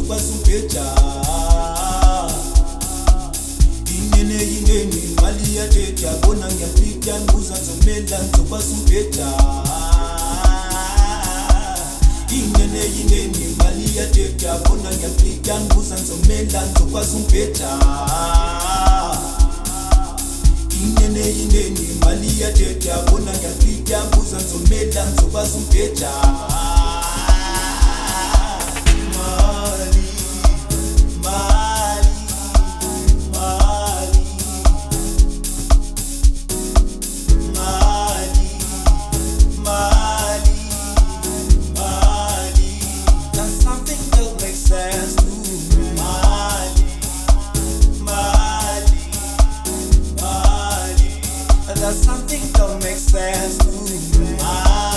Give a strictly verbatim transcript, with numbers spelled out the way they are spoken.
ngizokwazi ukuphetha inene yineni mali yathetha bona ngiyafika ngibuza ngizomela ngizokwazi ukuphetha inene yineni mali yathetha bona ngiyafika ngibuza ngizomela ngizokwazi ukuphetha inene yineni mali yathetha bona ngiyafika ngibuza ngizomela ngizokwazi ukuphetha Something don't make sense to me.